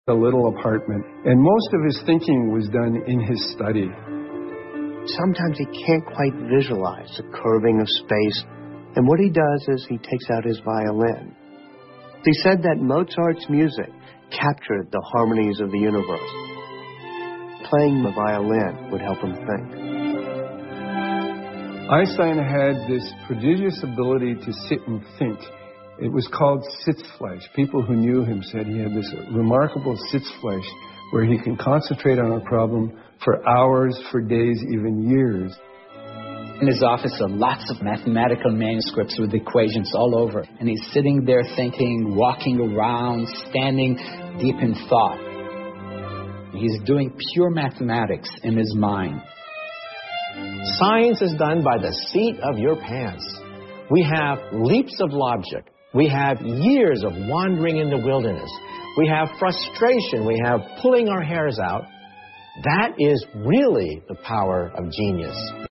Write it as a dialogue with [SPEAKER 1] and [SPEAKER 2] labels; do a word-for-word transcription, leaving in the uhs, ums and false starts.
[SPEAKER 1] a little apartment, and most of his thinking was done in his study.
[SPEAKER 2] Sometimes he can't quite visualize the curving of space, and what he does is he takes out his violin. He said that Mozart's music captured the harmonies of the universe. Playing the violin would help him think.
[SPEAKER 1] Einstein had this prodigious ability to sit and think. It was called Sitzfleisch. People who knew him said he had this remarkable Sitzfleisch where he can concentrate on a problem for hours, for days, even years.
[SPEAKER 3] In his office are lots of mathematical manuscripts with equations all over. And he's sitting there thinking, walking around, standing deep in thought. He's doing pure mathematics in his mind.
[SPEAKER 4] Science is done by the seat of your pants. We have leaps of logic. We have years of wandering in the wilderness. We have frustration. We have pulling our hairs out. That is really the power of genius.